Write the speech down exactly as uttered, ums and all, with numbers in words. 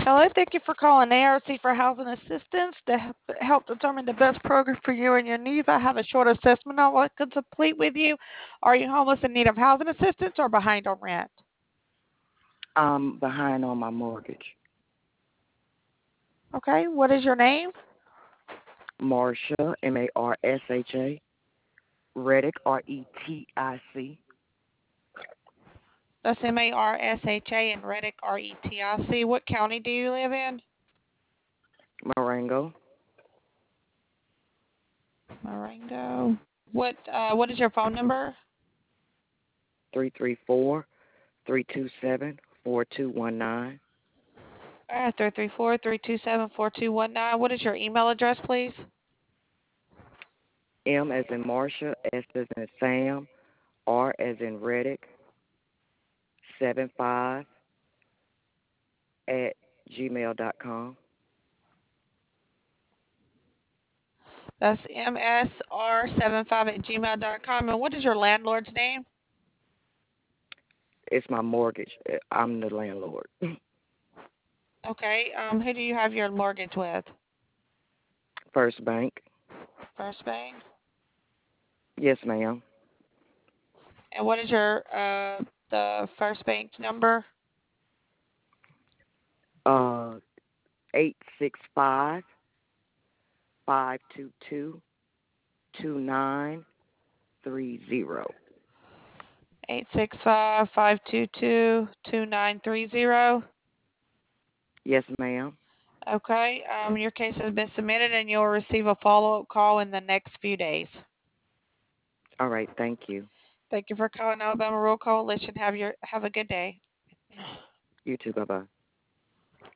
Hello, thank you for calling A R C for Housing Assistance to help help determine the best program for you and your needs. I have a short assessment I want to complete with you. Are you homeless in need of housing assistance or behind on rent? I'm behind on my mortgage. Okay, what is your name? Marsha, M A R S H A. Reddick, R E T I C. That's M A R S H A and Reddick, R E T I C. What county do you live in? Marengo, Marengo. What uh, what is your phone number? three three four, three two seven, four two one nine. Uh, three three four, three two seven, four two one nine. What is your email address, please? M as in Marsha, S as in Sam, R as in Reddick, seven five at gmail dot com. That's M S R seven five at gmail dot com. And what is your landlord's name? It's my mortgage. Uh, I'm the landlord. Okay. Um, who do you have your mortgage with? First Bank. First Bank. Yes, ma'am. And what is your uh the First Bank's number? Uh, eight six five, five two two, two nine three zero. Eight six five five two two two nine three zero. Yes, ma'am. Okay. Um, your case has been submitted, and you'll receive a follow up call in the next few days. All right, thank you. Thank you for calling Alabama Rural Coalition. Have your have a good day. You too. Bye bye.